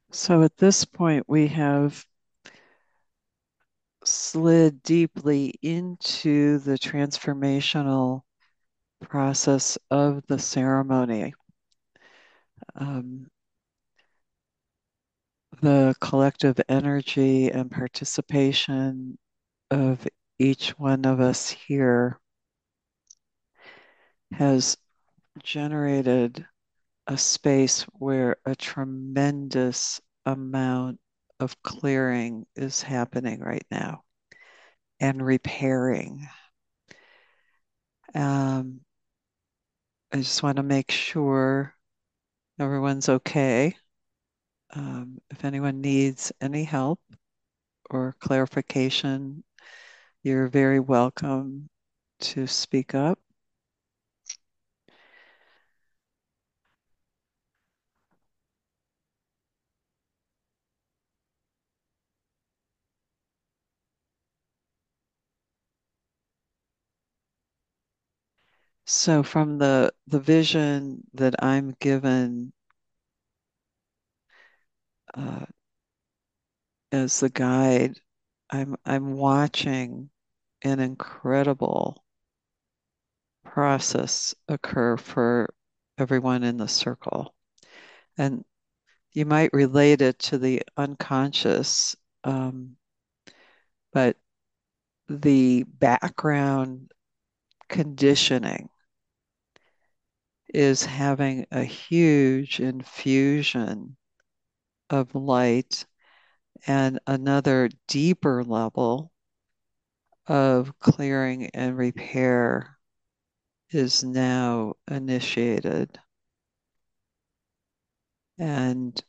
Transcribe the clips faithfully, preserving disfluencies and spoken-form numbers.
So at this point, we have slid deeply into the transformational process of the ceremony. Um, the collective energy and participation of each one of us here has generated a space where a tremendous amount of clearing is happening right now and repairing. Um, I just want to make sure everyone's okay. Um, if anyone needs any help or clarification, you're very welcome to speak up. So from the the vision that I'm given uh, as the guide, I'm I'm watching an incredible process occur for everyone in the circle. And you might relate it to the unconscious, um, but the background conditioning is having a huge infusion of light, and another deeper level of clearing and repair is now initiated. And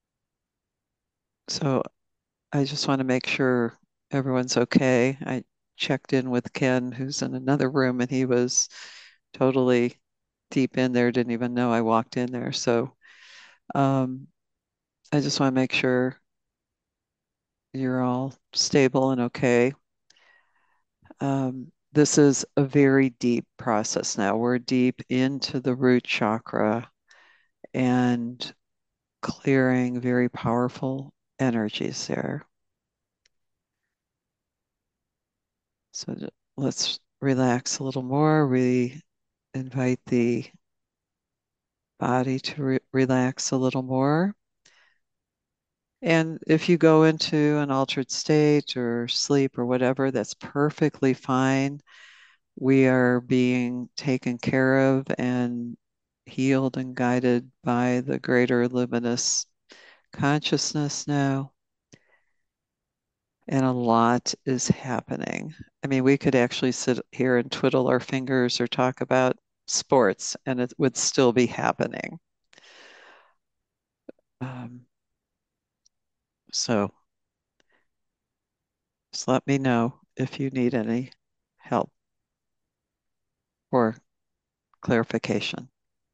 so I just want to make sure everyone's okay. I checked in with Ken, who's in another room, and he was totally deep in there, didn't even know I walked in there. So um, I just want to make sure you're all stable and okay. Um, this is a very deep process now. We're deep into the root chakra and clearing very powerful energies there. So let's relax a little more. We invite the body to re relax a little more. And if you go into an altered state or sleep or whatever, that's perfectly fine. We are being taken care of and healed and guided by the greater luminous consciousness now. And a lot is happening. I mean, we could actually sit here and twiddle our fingers or talk about sports, and it would still be happening. Um, so just let me know if you need any help or clarification.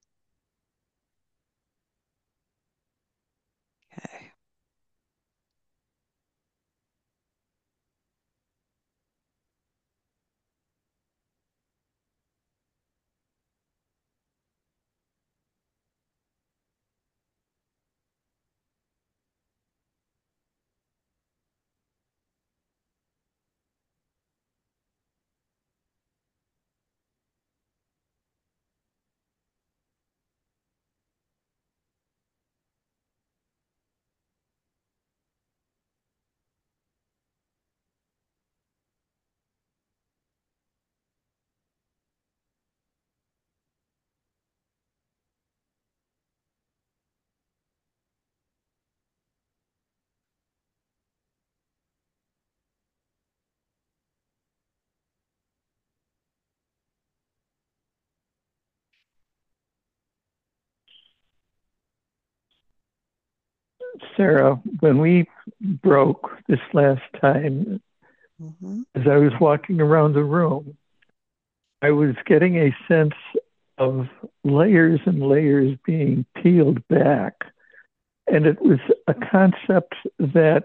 Okay. Sarah, when we broke this last time, Mm-hmm. as I was walking around the room, I was getting a sense of layers and layers being peeled back. And it was a concept that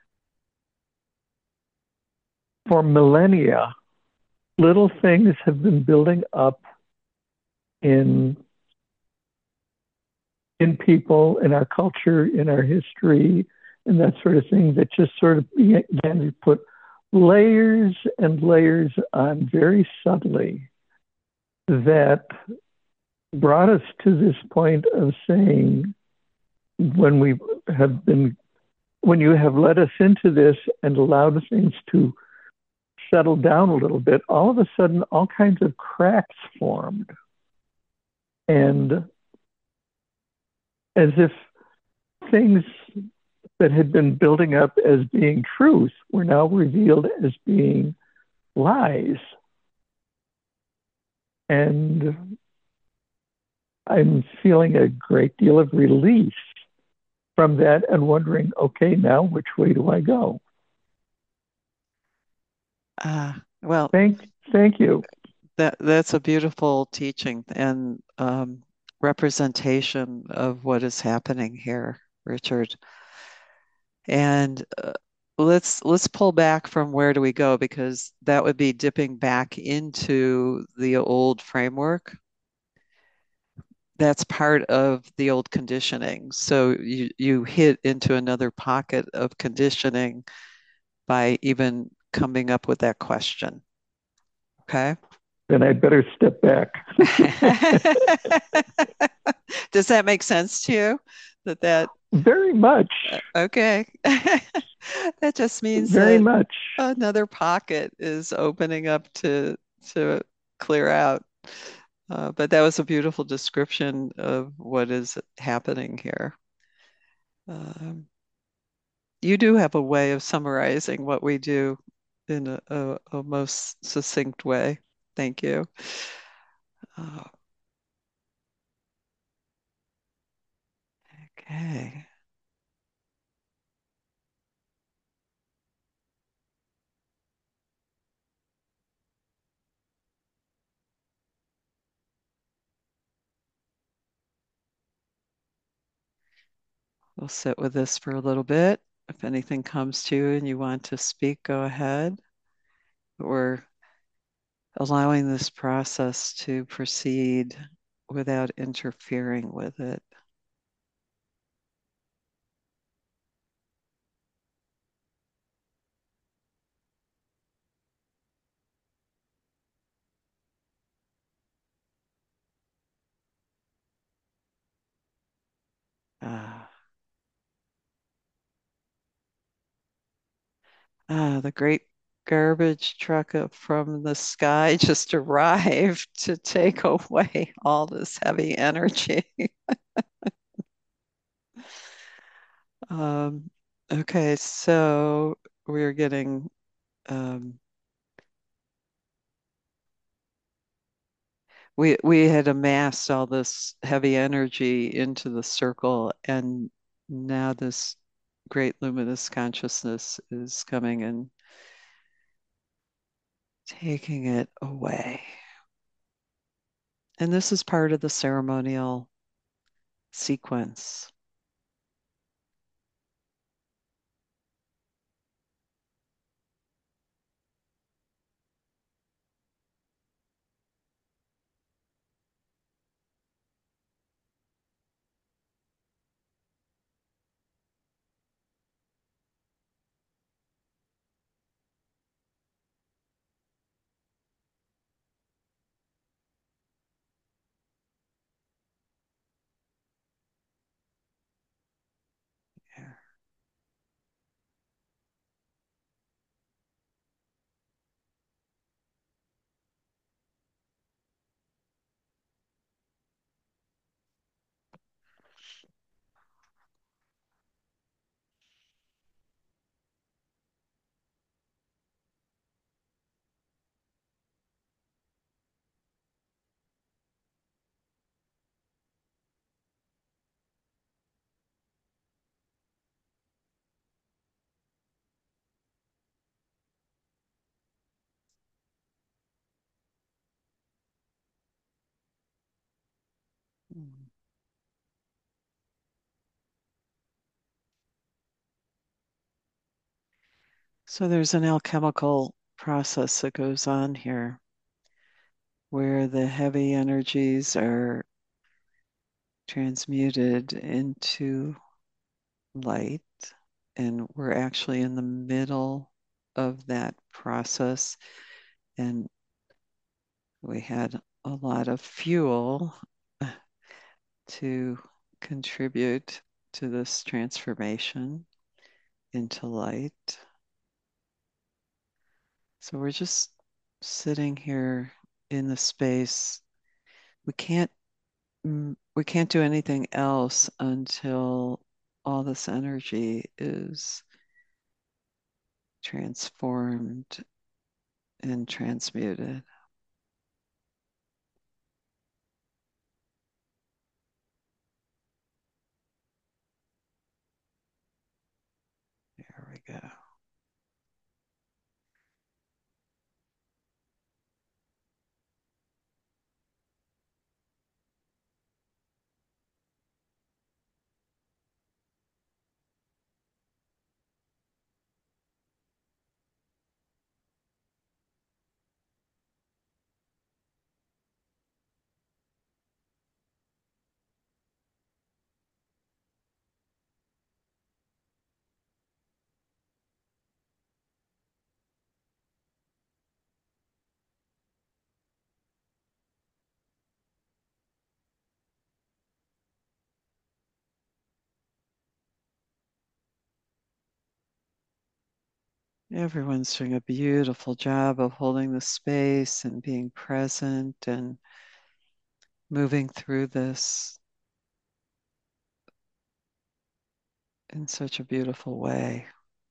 for millennia, little things have been building up in in people, in our culture, in our history, and that sort of thing that just sort of began to put layers and layers on very subtly that brought us to this point of saying, when we have been, when you have led us into this and allowed things to settle down a little bit, all of a sudden, all kinds of cracks formed. And as if things that had been building up as being truth were now revealed as being lies. And I'm feeling a great deal of relief from that and wondering, okay, now which way do I go? Uh, well, Thank, thank you. that that's a beautiful teaching and um, representation of what is happening here, Richard. And uh, let's let's pull back from where do we go because that would be dipping back into the old framework. That's part of the old conditioning. So you you hit into another pocket of conditioning by even coming up with that question. Okay. Then I better step back. Does that make sense to you? That that Very much, uh, okay. That just means very that much. another pocket is opening up to to clear out. Uh, but that was a beautiful description of what is happening here. Um, you do have a way of summarizing what we do in a, a, a most succinct way. Thank you. Uh, okay. We'll sit with this for a little bit. If anything comes to you and you want to speak, go ahead. We're allowing this process to proceed without interfering with it. Ah, ah, the great garbage truck up from the sky just arrived to take away all this heavy energy. Um, okay, so we're getting um, we we had amassed all this heavy energy into the circle, and now this great luminous consciousness is coming and taking it away. And this is part of the ceremonial sequence. Yeah. Mm. So there's an alchemical process that goes on here where the heavy energies are transmuted into light. And we're actually in the middle of that process. And we had a lot of fuel to contribute to this transformation into light. So we're just sitting here in the space. We can't mm, we can't do anything else until all this energy is transformed and transmuted. There we go. Everyone's doing a beautiful job of holding the space and being present and moving through this in such a beautiful way.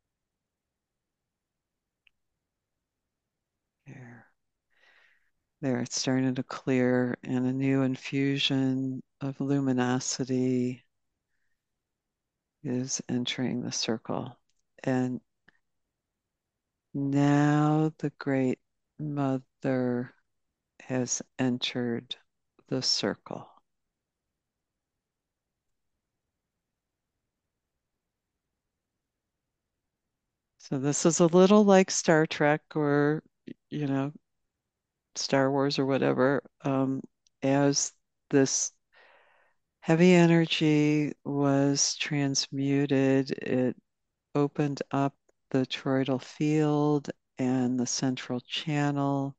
There, there, it's starting to clear, and a new infusion of luminosity is entering the circle. And now the Great Mother has entered the circle. So this is a little like Star Trek or, you know, Star Wars or whatever. Um, as this heavy energy was transmuted, it opened up the toroidal field and the central channel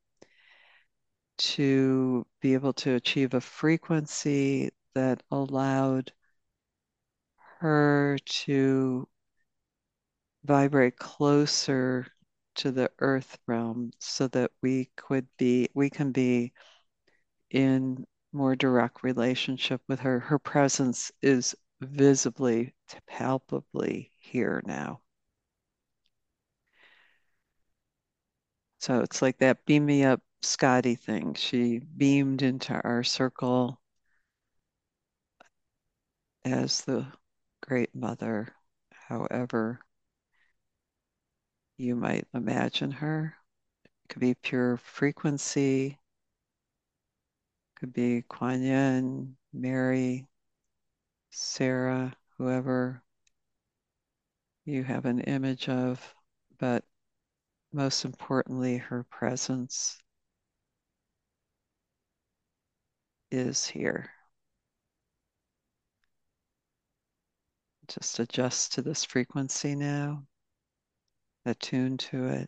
to be able to achieve a frequency that allowed her to vibrate closer to the earth realm so that we could be we can be in more direct relationship with her. Her presence is visibly, palpably here now. So it's like that beam me up Scotty thing. She beamed into our circle as the Great Mother, however you might imagine her. It could be pure frequency, could be Kuan Yin, Mary, Sarah, whoever you have an image of, but most importantly, her presence is here. Just adjust to this frequency now, attune to it.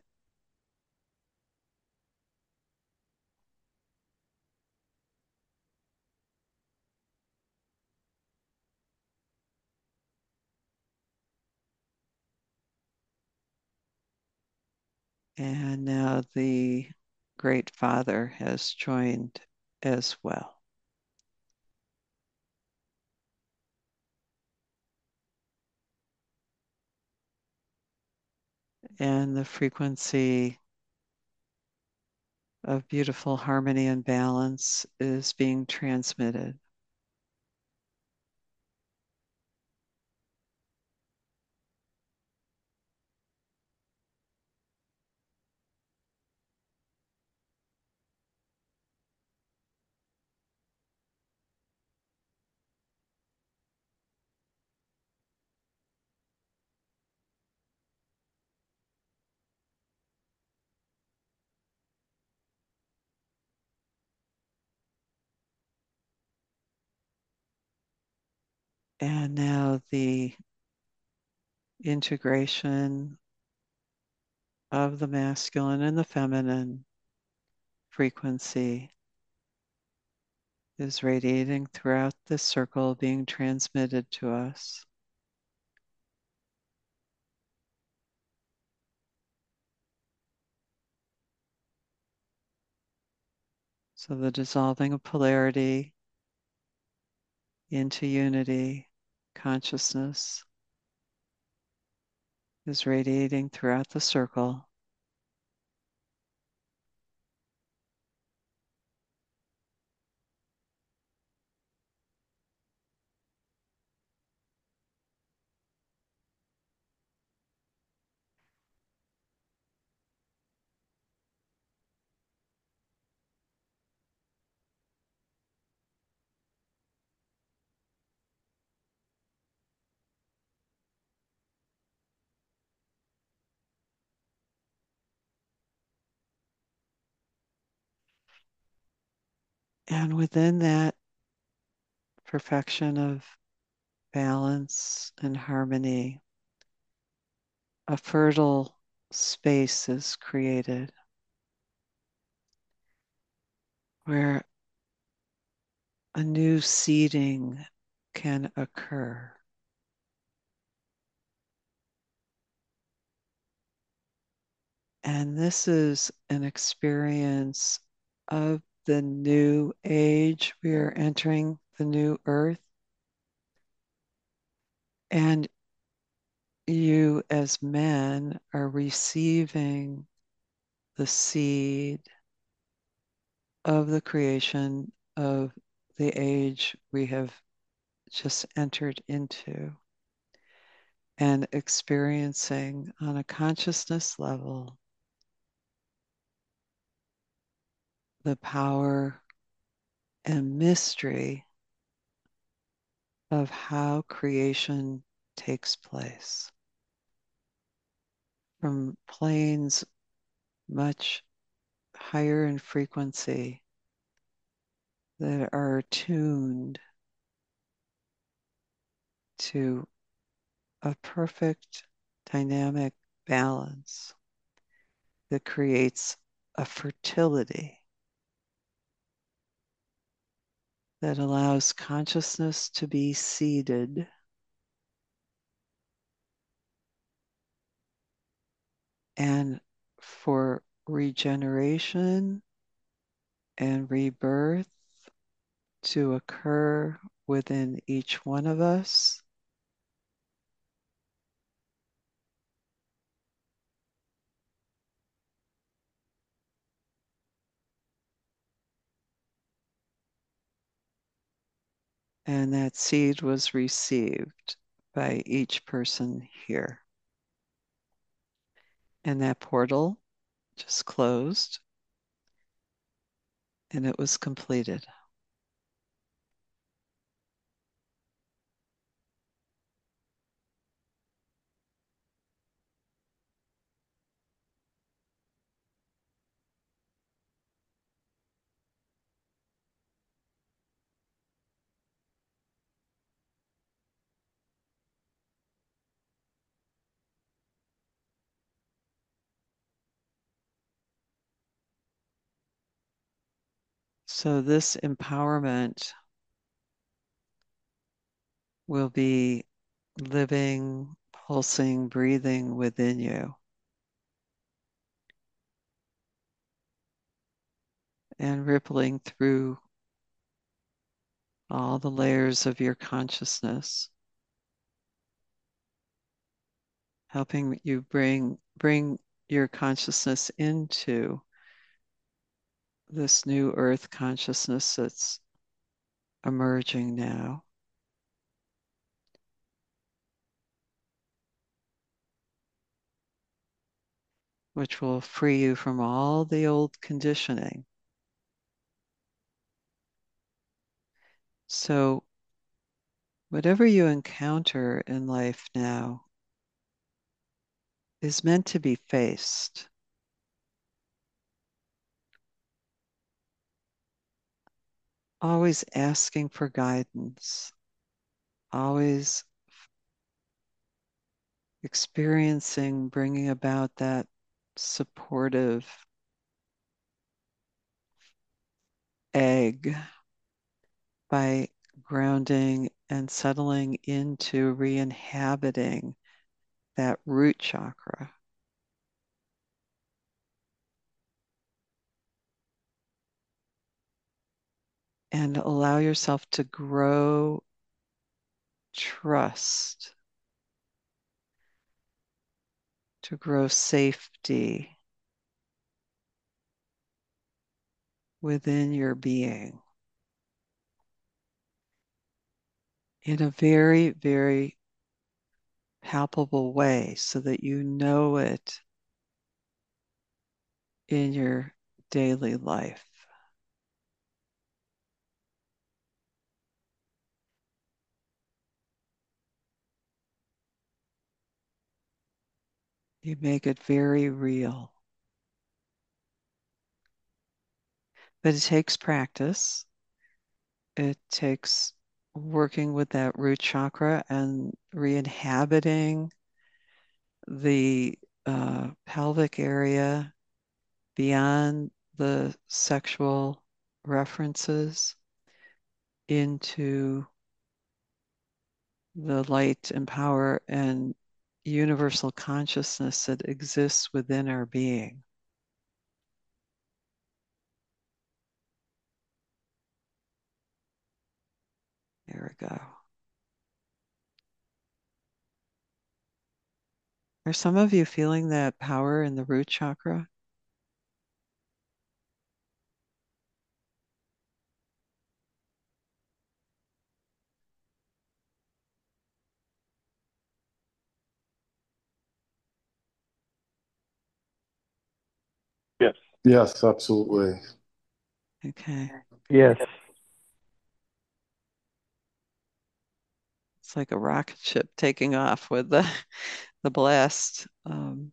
And now the Great Father has joined as well. And the frequency of beautiful harmony and balance is being transmitted. And now the integration of the masculine and the feminine frequency is radiating throughout this circle, being transmitted to us. So the dissolving of polarity into unity, consciousness is radiating throughout the circle. And within that perfection of balance and harmony, a fertile space is created where a new seeding can occur. And this is an experience of the new age. We are entering the new earth. And you, as men, are receiving the seed of the creation of the age we have just entered into and experiencing on a consciousness level the power and mystery of how creation takes place from planes much higher in frequency that are tuned to a perfect dynamic balance that creates a fertility that allows consciousness to be seeded and for regeneration and rebirth to occur within each one of us. And that seed was received by each person here. And that portal just closed and it was completed. So this empowerment will be living, pulsing, breathing within you. And rippling through all the layers of your consciousness, helping you bring bring your consciousness into this new earth consciousness that's emerging now. Which will free you from all the old conditioning. So, whatever you encounter in life now is meant to be faced. Always asking for guidance, always experiencing, bringing about that supportive egg by grounding and settling into re-inhabiting that root chakra. And allow yourself to grow trust, to grow safety within your being in a very, very palpable way so that you know it in your daily life. You make it very real. But it takes practice. It takes working with that root chakra and re-inhabiting the uh, pelvic area beyond the sexual references into the light and power and universal consciousness that exists within our being. There we go. Are some of you feeling that power in the root chakra? Yes. Yes, absolutely. Okay. Yes. It's like a rocket ship taking off with the, the blast. Um,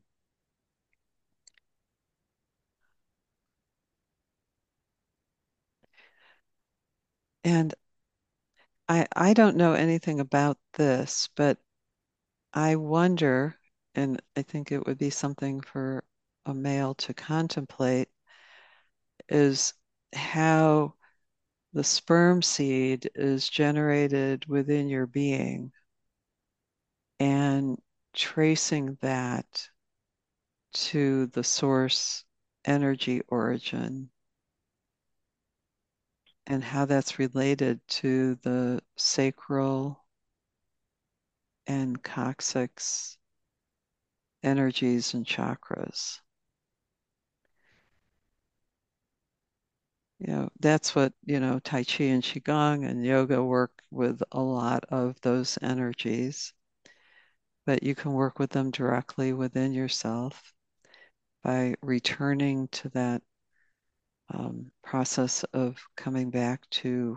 and I, I don't know anything about this, but I wonder, and I think it would be something for a male to contemplate, is how the sperm seed is generated within your being and tracing that to the source energy origin and how that's related to the sacral and coccyx energies and chakras. You know, that's what, you know, Tai Chi and Qigong and yoga work with a lot of those energies, but you can work with them directly within yourself by returning to that um, process of coming back to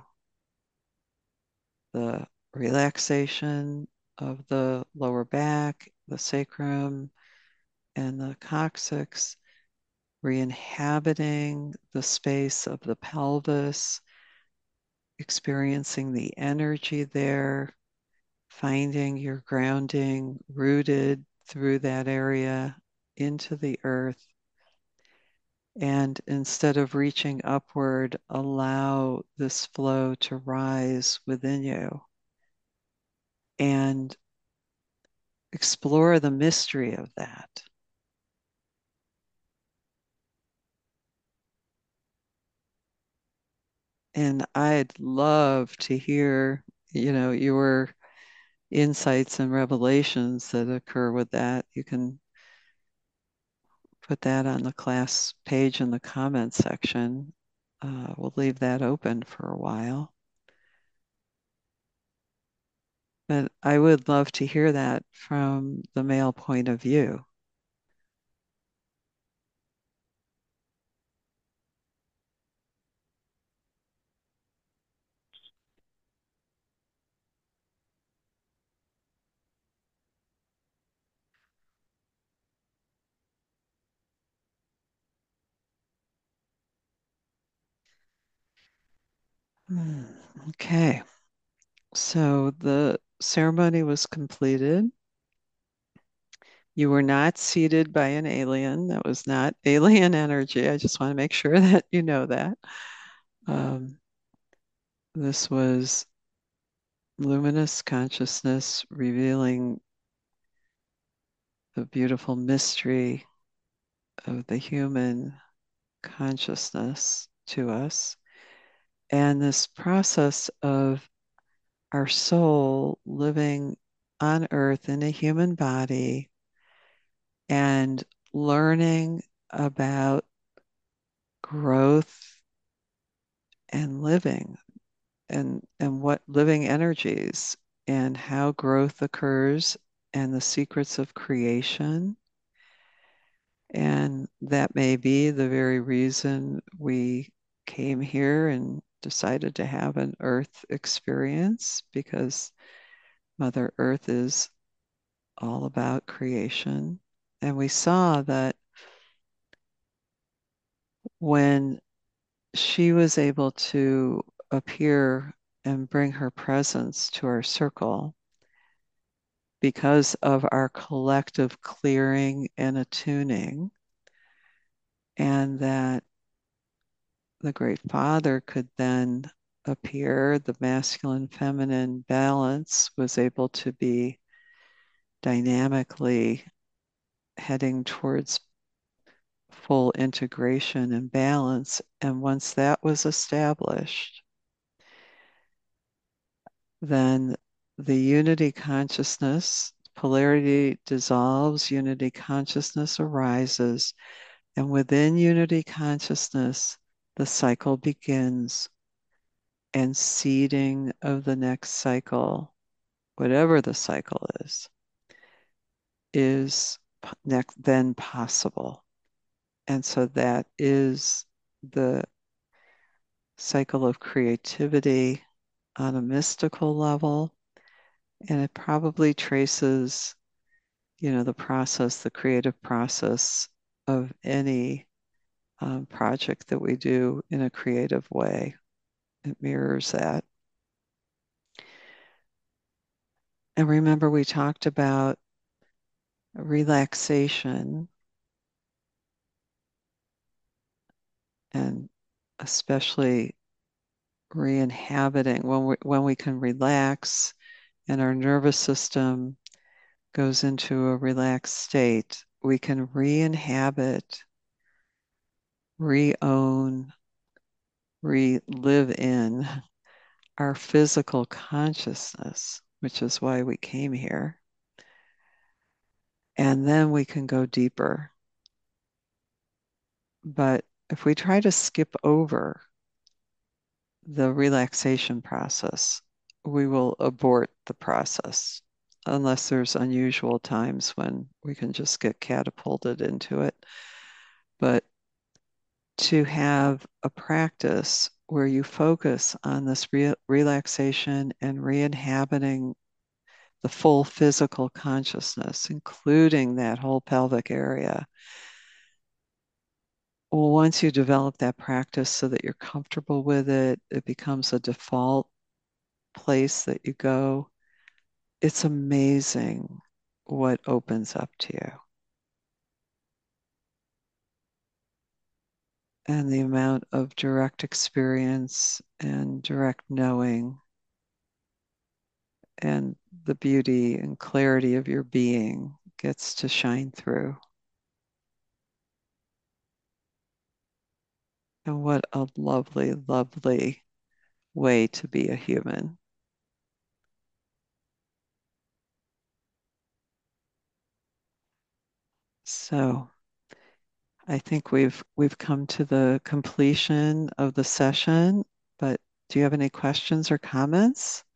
the relaxation of the lower back, the sacrum, and the coccyx, re-inhabiting the space of the pelvis, experiencing the energy there, finding your grounding rooted through that area into the earth. And instead of reaching upward, allow this flow to rise within you and explore the mystery of that. And I'd love to hear, you know, your insights and revelations that occur with that. You can put that on the class page in the comments section. Uh, we'll leave that open for a while. But I would love to hear that from the male point of view. Hmm, okay. So the ceremony was completed. You were not seated by an alien. That was not alien energy. I just want to make sure that you know that. Um, this was luminous consciousness revealing the beautiful mystery of the human consciousness to us. And this process of our soul living on earth in a human body and learning about growth and living and, and what living energies and how growth occurs and the secrets of creation. And that may be the very reason we came here and decided to have an Earth experience, because Mother Earth is all about creation. And we saw that when she was able to appear and bring her presence to our circle, because of our collective clearing and attuning, and that the Great Father could then appear, the masculine feminine balance was able to be dynamically heading towards full integration and balance. And once that was established, then the unity consciousness, polarity dissolves, unity consciousness arises, and within unity consciousness, the cycle begins, and seeding of the next cycle, whatever the cycle is, is next then possible. And so that is the cycle of creativity on a mystical level. And it probably traces, you know, the process, the creative process of any um, project that we do in a creative way. It mirrors that. And remember, we talked about relaxation, and especially re-inhabiting when we when we can relax and our nervous system goes into a relaxed state, we can re-inhabit, re-own, re-live in our physical consciousness, which is why we came here. And then we can go deeper. But if we try to skip over the relaxation process, we will abort the process unless there's unusual times when we can just get catapulted into it. But to have a practice where you focus on this re relaxation and re-inhabiting the full physical consciousness, including that whole pelvic area. Well, once you develop that practice so that you're comfortable with it, it becomes a default place that you go. It's amazing what opens up to you. And the amount of direct experience and direct knowing and the beauty and clarity of your being gets to shine through. And what a lovely, lovely way to be a human. So I think we've we've come to the completion of the session, but do you have any questions or comments?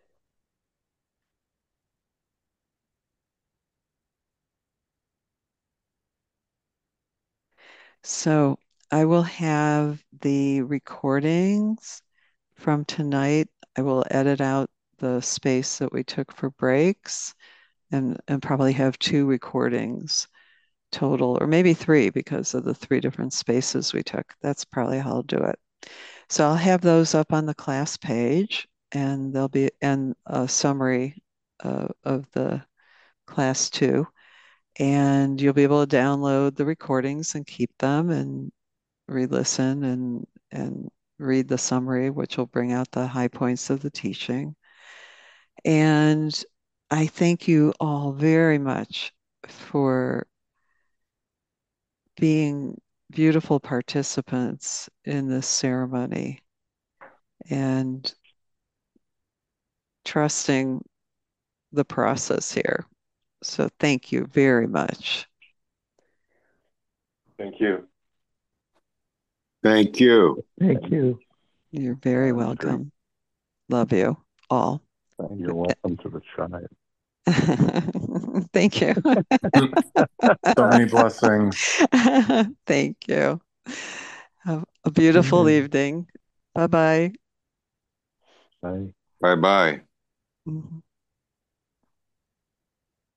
So I will have the recordings from tonight. I will edit out the space that we took for breaks, and, and probably have two recordings total, or maybe three because of the three different spaces we took. That's probably how I'll do it. So I'll have those up on the class page, and there'll be and a summary uh, of the class two. And you'll be able to download the recordings and keep them and re-listen and and read the summary, which will bring out the high points of the teaching. And I thank you all very much for being beautiful participants in this ceremony and trusting the process here. So thank you very much. Thank you. Thank you. Thank you. You're very Uh, welcome. Love you all. You're welcome to the tribe. Thank you. So many blessings. Thank you. Have a beautiful Mhm. evening. Bye-bye. Bye. Bye-bye. Mhm.